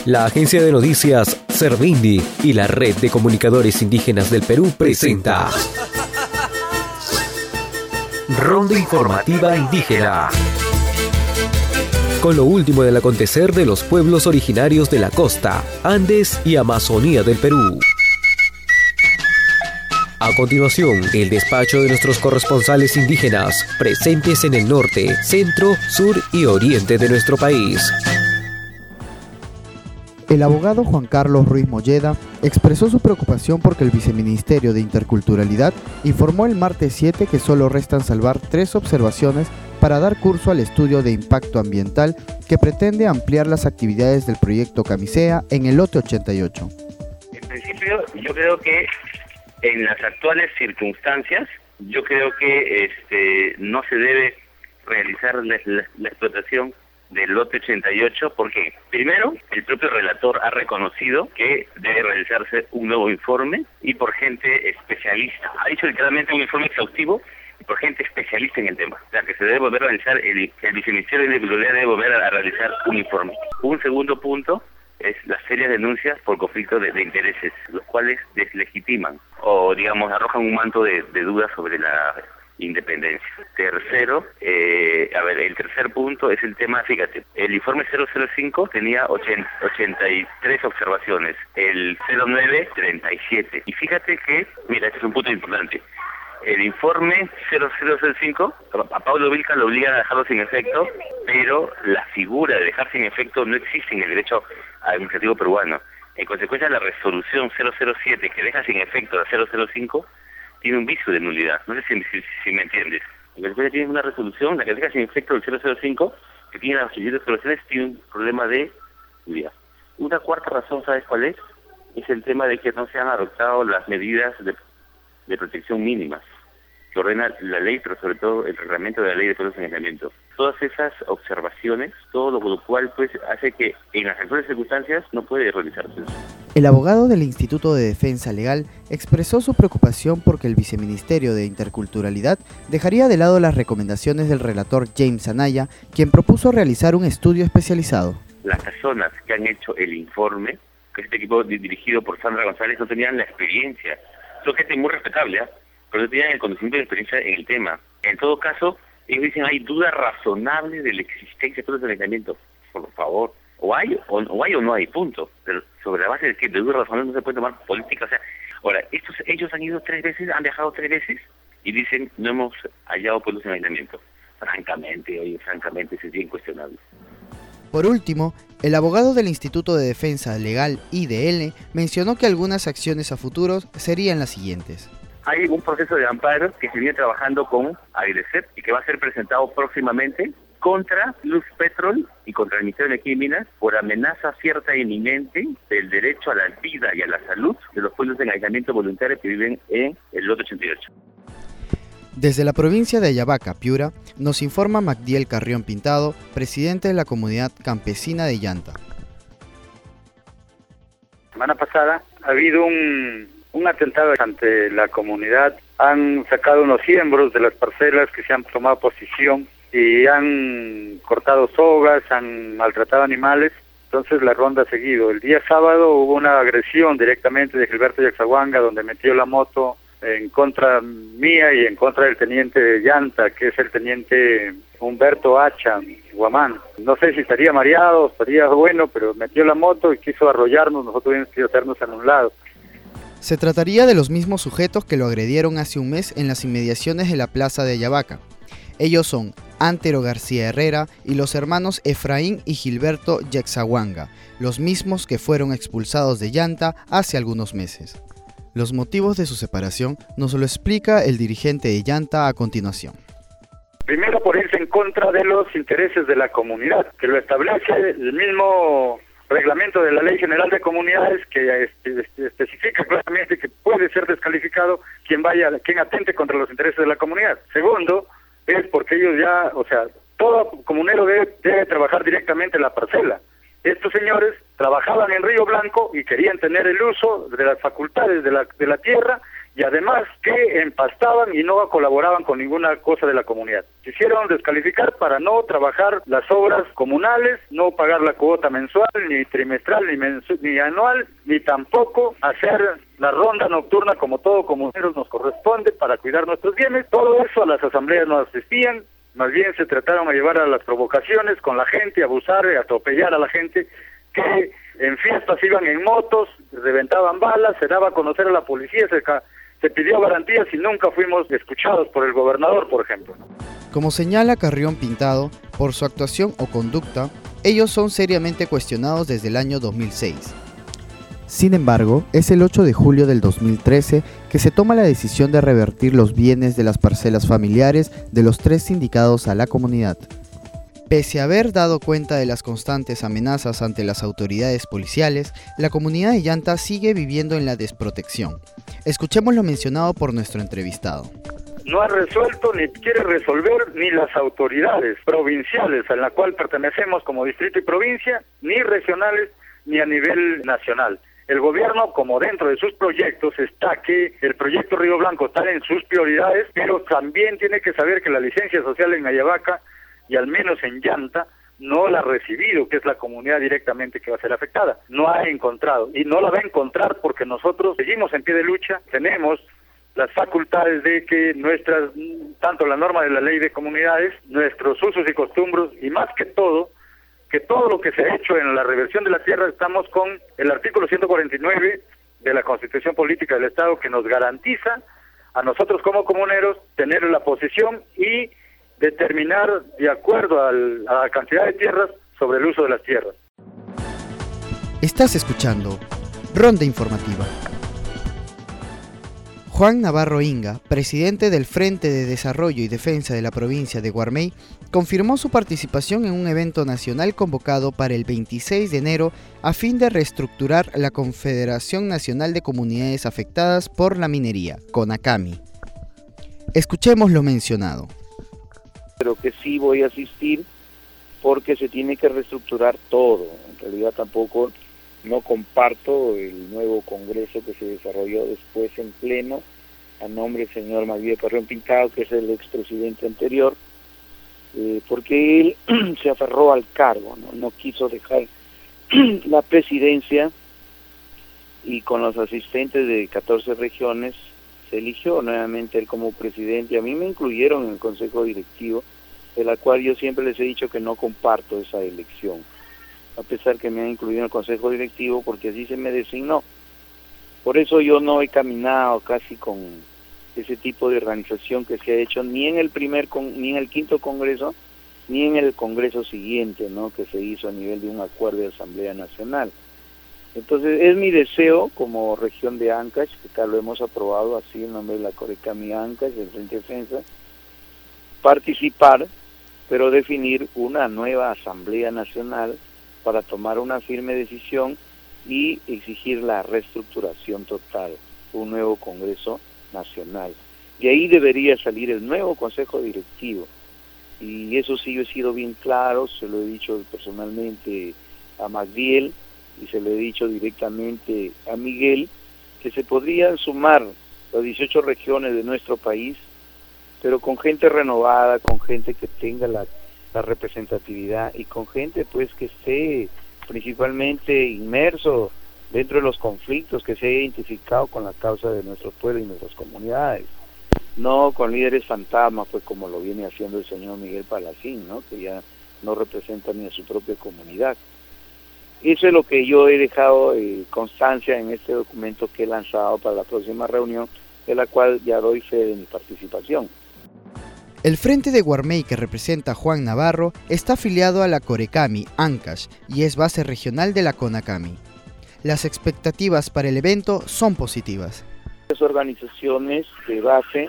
La agencia de noticias Servindi y la Red de Comunicadores Indígenas del Perú presenta Ronda Informativa Indígena, con lo último del acontecer de los pueblos originarios de la costa, Andes y Amazonía del Perú. A continuación, el despacho de nuestros corresponsales indígenas, presentes en el norte, centro, sur y oriente de nuestro país. El abogado Juan Carlos Ruiz Molleda expresó su preocupación porque el Viceministerio de Interculturalidad informó el martes 7 que solo restan salvar 3 observaciones para dar curso al estudio de impacto ambiental que pretende ampliar las actividades del proyecto Camisea en el lote 88. En principio, yo creo que en las actuales circunstancias, yo creo que no se debe realizar la explotación del lote 88 porque, primero, el propio relator ha reconocido que debe realizarse un nuevo informe y por gente especialista. Ha dicho literalmente un informe exhaustivo y por gente especialista en el tema. O sea, que se debe volver a realizar, el Viceministerio de Individualidad debe volver a realizar un informe. Un segundo punto es las serias denuncias por conflicto de intereses, los cuales deslegitiman o, digamos, arrojan un manto de dudas sobre la independencia. Tercero, el tercer punto es el tema, fíjate, el informe 005 tenía 83 observaciones, el 09, 37. Y fíjate que, mira, este es un punto importante, el informe 0005, a Pablo Vilca lo obligan a dejarlo sin efecto, pero la figura de dejar sin efecto no existe en el derecho administrativo peruano. En consecuencia, la resolución 007 que deja sin efecto la 005 tiene un vicio de nulidad. No sé si me entiendes. En consecuencia, tienes una resolución, la que deja sin efecto el 005, que tiene las siguientes observaciones, tiene un problema de nulidad. Una cuarta razón, ¿sabes cuál es? Es el tema de que no se han adoptado las medidas de protección mínimas que ordena la ley, pero sobre todo el reglamento de la ley de pueblos en aislamiento. Todas esas observaciones, todo lo cual pues hace que en las actuales circunstancias no puede realizarse. El abogado del Instituto de Defensa Legal expresó su preocupación porque el Viceministerio de Interculturalidad dejaría de lado las recomendaciones del relator James Anaya, quien propuso realizar un estudio especializado. Las personas que han hecho el informe, que este equipo dirigido por Sandra González, no tenían la experiencia. Son gente muy respetable, pero no tenían el conocimiento y la experiencia en el tema. En todo caso, ellos dicen hay duda razonable de la existencia de todo el aislamiento. Por favor, o hay o no hay, punto. Pero sobre la base de que de duda razonable no se puede tomar política. O sea, ahora, ellos han ido 3 veces, han viajado 3 veces y dicen no hemos hallado pueblos en aislamiento. Francamente, eso es bien cuestionable. Por último, el abogado del Instituto de Defensa Legal IDL mencionó que algunas acciones a futuros serían las siguientes. Hay un proceso de amparo que se viene trabajando con AIDECEP y que va a ser presentado próximamente contra Luz Petrol y contra el Ministerio de Energía y Minas por amenaza cierta e inminente del derecho a la vida y a la salud de los pueblos en aislamiento voluntario que viven en el lote 88. Desde la provincia de Ayabaca, Piura, nos informa Magdiel Carrión Pintado, presidente de la comunidad campesina de Llanta. La semana pasada ha habido un atentado ante la comunidad. Han sacado unos siembros de las parcelas que se han tomado posición y han cortado sogas, han maltratado animales. Entonces la ronda ha seguido. El día sábado hubo una agresión directamente de Gilberto Yaxahuanga, donde metió la moto en contra mía y en contra del teniente de Llanta, que es el teniente Humberto Hacha Guamán. No sé si estaría mareado, estaría bueno, pero metió la moto y quiso arrollarnos, nosotros tuvimos que hacernos a un lado. Se trataría de los mismos sujetos que lo agredieron hace un mes en las inmediaciones de la plaza de Ayabaca. Ellos son Antero García Herrera y los hermanos Efraín y Gilberto Yaxahuanga, los mismos que fueron expulsados de Llanta hace algunos meses. Los motivos de su separación nos lo explica el dirigente de Llanta a continuación. Primero, por irse en contra de los intereses de la comunidad, que lo establece el mismo reglamento de la Ley General de Comunidades, que especifica claramente que puede ser descalificado quien atente contra los intereses de la comunidad. Segundo, es porque ellos ya, todo comunero debe trabajar directamente en la parcela. Estos señores trabajaban en Río Blanco y querían tener el uso de las facultades de la tierra y además que empastaban y no colaboraban con ninguna cosa de la comunidad. Quisieron descalificar para no trabajar las obras comunales, no pagar la cuota mensual, ni trimestral, ni anual, ni tampoco hacer la ronda nocturna como todo comuneros nos corresponde para cuidar nuestros bienes. Todo eso a las asambleas no asistían, más bien se trataron de llevar a las provocaciones con la gente, abusar, atropellar a la gente, que en fiestas iban en motos, reventaban balas, se daba a conocer a la policía, se pidió garantías y nunca fuimos escuchados por el gobernador, por ejemplo. Como señala Carrión Pintado, por su actuación o conducta, ellos son seriamente cuestionados desde el año 2006. Sin embargo, es el 8 de julio del 2013 que se toma la decisión de revertir los bienes de las parcelas familiares de los 3 sindicados a la comunidad. Pese a haber dado cuenta de las constantes amenazas ante las autoridades policiales, la comunidad de Llanta sigue viviendo en la desprotección. Escuchemos lo mencionado por nuestro entrevistado. No ha resuelto ni quiere resolver ni las autoridades provinciales a la cual pertenecemos como distrito y provincia, ni regionales, ni a nivel nacional. El gobierno, como dentro de sus proyectos, está que el proyecto Río Blanco está en sus prioridades, pero también tiene que saber que la licencia social en Ayabaca, y al menos en Llanta, no la ha recibido, que es la comunidad directamente que va a ser afectada. No ha encontrado, y no la va a encontrar porque nosotros seguimos en pie de lucha, tenemos las facultades de que tanto la norma de la ley de comunidades, nuestros usos y costumbres, y más que todo lo que se ha hecho en la reversión de la tierra, estamos con el artículo 149 de la Constitución Política del Estado, que nos garantiza a nosotros como comuneros tener la posesión y determinar de acuerdo a la cantidad de tierras sobre el uso de las tierras. Estás escuchando Ronda Informativa. Juan Navarro Inga, presidente del Frente de Desarrollo y Defensa de la provincia de Guarmey, confirmó su participación en un evento nacional convocado para el 26 de enero a fin de reestructurar la Confederación Nacional de Comunidades Afectadas por la Minería, CONACAMI. Escuchemos lo mencionado. Pero que sí voy a asistir porque se tiene que reestructurar todo. En realidad tampoco no comparto el nuevo congreso que se desarrolló después en pleno a nombre del señor Magdiel Carrión Pintado, que es el expresidente anterior, porque él se aferró al cargo, no quiso dejar la presidencia, y con los asistentes de 14 regiones se eligió nuevamente él como presidente. A mí me incluyeron en el consejo directivo, de la cual yo siempre les he dicho que no comparto esa elección, a pesar que me han incluido en el consejo directivo, porque así se me designó. Por eso yo no he caminado casi con ese tipo de organización que se ha hecho ni en el ni en el 5º congreso, ni en el congreso siguiente, ¿no?, que se hizo a nivel de un acuerdo de Asamblea Nacional. Entonces es mi deseo como región de Ancash, que acá lo hemos aprobado así en nombre de la CORECAMI Ancash, del Frente de Defensa, participar, pero definir una nueva Asamblea Nacional para tomar una firme decisión y exigir la reestructuración total, un nuevo Congreso Nacional. De ahí debería salir el nuevo Consejo Directivo, y eso sí yo he sido bien claro, se lo he dicho personalmente a Magdiel y se lo he dicho directamente a Miguel, que se podrían sumar las 18 regiones de nuestro país, pero con gente renovada, con gente que tenga la representatividad y con gente pues que esté principalmente inmerso dentro de los conflictos, que se haya identificado con la causa de nuestro pueblo y nuestras comunidades, no con líderes fantasmas, pues como lo viene haciendo el señor Miguel Palacín, ¿no?, que ya no representa ni a su propia comunidad. Eso es lo que yo he dejado constancia en este documento que he lanzado para la próxima reunión, de la cual ya doy fe de mi participación. El Frente de Guarmey, que representa a Juan Navarro, está afiliado a la CORECAMI Ancash y es base regional de la CONACAMI. Las expectativas para el evento son positivas. Las organizaciones de base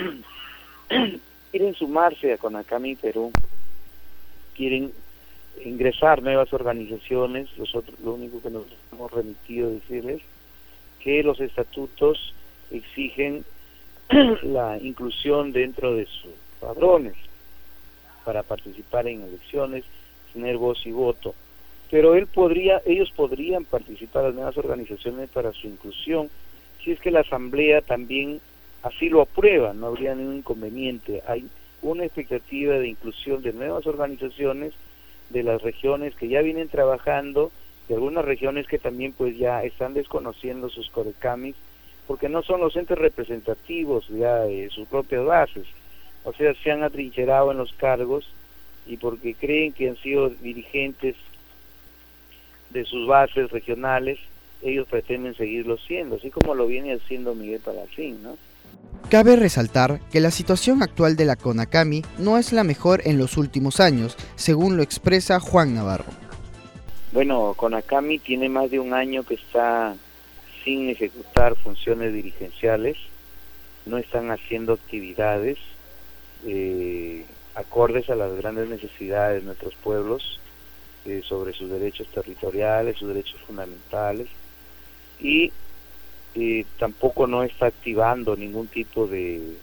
quieren sumarse a CONACAMI Perú, quieren ingresar nuevas organizaciones. Nosotros lo único que nos hemos remitido a decirles que los estatutos exigen la inclusión dentro de sus padrones para participar en elecciones, tener voz y voto, pero ellos podrían participar, las nuevas organizaciones, para su inclusión, si es que la Asamblea también así lo aprueba, no habría ningún inconveniente. Hay una expectativa de inclusión de nuevas organizaciones de las regiones que ya vienen trabajando, de algunas regiones que también pues ya están desconociendo sus corecamis, porque no son los entes representativos ya de sus propias bases, o sea, se han atrincherado en los cargos y porque creen que han sido dirigentes de sus bases regionales, ellos pretenden seguirlo siendo, así como lo viene haciendo Miguel Palacín, ¿no? Cabe resaltar que la situación actual de la CONACAMI no es la mejor en los últimos años, según lo expresa Juan Navarro. Bueno, CONACAMI tiene más de un año que está sin ejecutar funciones dirigenciales, no están haciendo actividades acordes a las grandes necesidades de nuestros pueblos sobre sus derechos territoriales, sus derechos fundamentales, y tampoco no está activando ningún tipo de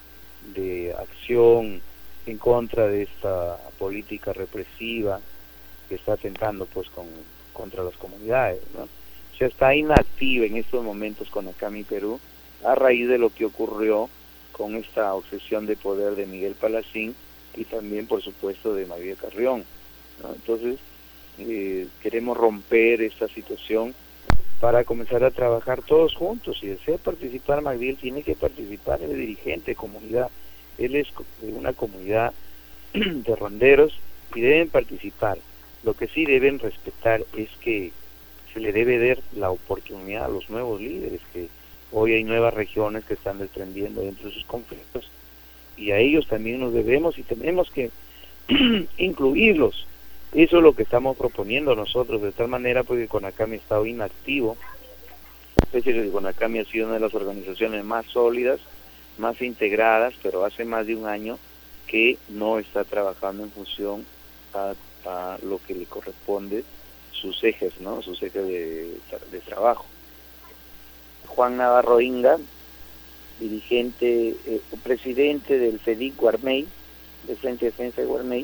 acción en contra de esta política represiva que está atentando pues contra las comunidades, ¿no? O sea, está inactiva en estos momentos CONACAMI Perú a raíz de lo que ocurrió con esta obsesión de poder de Miguel Palacín y también por supuesto de Magdiel Carrión, ¿no? Entonces queremos romper esta situación para comenzar a trabajar todos juntos. Si desea participar Magdiel, tiene que participar, él es dirigente de comunidad, él es de una comunidad de ronderos y deben participar. Lo que sí deben respetar es que se le debe dar la oportunidad a los nuevos líderes, que hoy hay nuevas regiones que están desprendiendo dentro de sus conflictos, y a ellos también nos debemos y tenemos que incluirlos. Eso es lo que estamos proponiendo nosotros, de tal manera porque CONACAMI ha estado inactivo, pese a que CONACAMI ha sido una de las organizaciones más sólidas, más integradas, pero hace más de un año que no está trabajando en función a lo que le corresponde, sus ejes, ¿no? Sus ejes de trabajo. Juan Navarro Inga, dirigente, presidente del FEDIC Guarmey, de Frente de Defensa de Guarmey,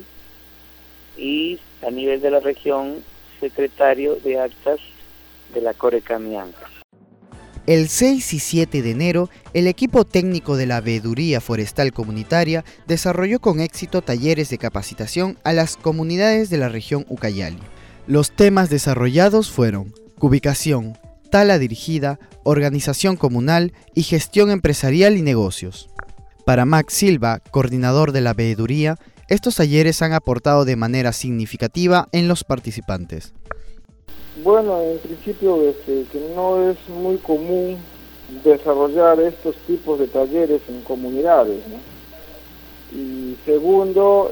y a nivel de la región, secretario de actas de la CORECAMI Ancash. El 6 y 7 de enero, el equipo técnico de la Veeduría Forestal Comunitaria desarrolló con éxito talleres de capacitación a las comunidades de la región Ucayali. Los temas desarrollados fueron cubicación, tala dirigida, organización comunal y gestión empresarial y negocios. Para Max Silva, coordinador de la Veeduría, estos talleres han aportado de manera significativa en los participantes. Bueno, en principio que no es muy común desarrollar estos tipos de talleres en comunidades, ¿no? Y segundo,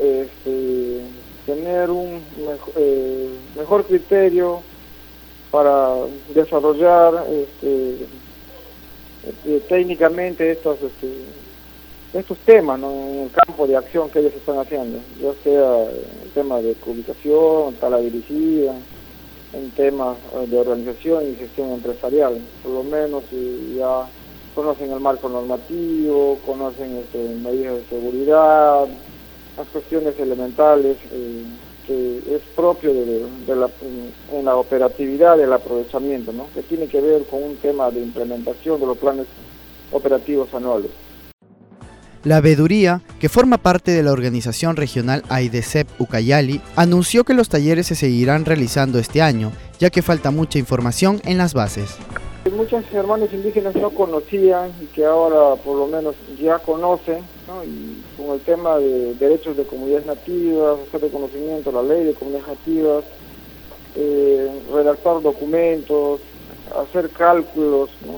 tener un mejor criterio para desarrollar técnicamente estos temas, ¿no? En el campo de acción que ellos están haciendo, ya sea el tema de publicación, tala dirigida, en temas de organización y gestión empresarial. Por lo menos ya conocen el marco normativo, conocen medidas de seguridad, las cuestiones elementales que es propio en la operatividad del aprovechamiento, ¿no? Que tiene que ver con un tema de implementación de los planes operativos anuales. La Veeduría, que forma parte de la organización regional AIDESEP Ucayali, anunció que los talleres se seguirán realizando este año, ya que falta mucha información en las bases. Muchos hermanos indígenas no conocían y que ahora por lo menos ya conocen, ¿no? Y con el tema de derechos de comunidades nativas, hacer reconocimiento a la ley de comunidades nativas, redactar documentos, hacer cálculos, ¿no?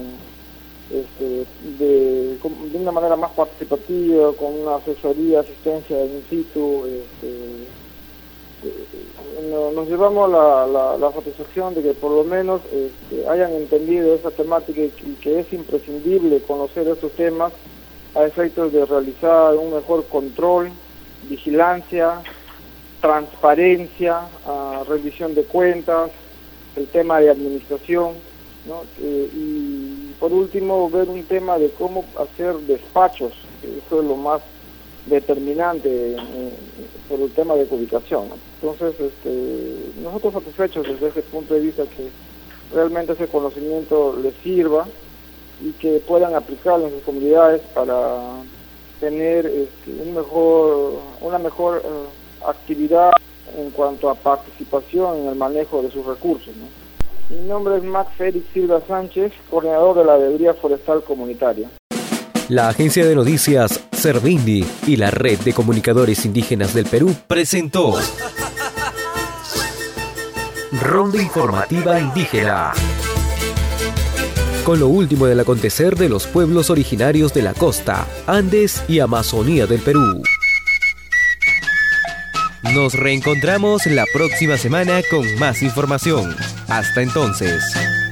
De una manera más participativa, con una asesoría, asistencia in situ, nos llevamos la satisfacción de que por lo menos hayan entendido esa temática y que es imprescindible conocer estos temas a efectos de realizar un mejor control, vigilancia, transparencia, revisión de cuentas, el tema de administración, ¿no? Y por último ver un tema de cómo hacer despachos, eso es lo más determinante por el tema de ubicación, ¿no? Entonces nosotros satisfechos desde ese punto de vista que realmente ese conocimiento les sirva y que puedan aplicarlo en sus comunidades para tener una mejor actividad en cuanto a participación en el manejo de sus recursos, ¿no? Mi nombre es Max Félix Silva Sánchez, coordinador de la Veeduría Forestal Comunitaria. La agencia de noticias Servindi y la Red de Comunicadores Indígenas del Perú presentó Ronda Informativa Indígena, con lo último del acontecer de los pueblos originarios de la costa, Andes y Amazonía del Perú. Nos reencontramos la próxima semana con más información. Hasta entonces.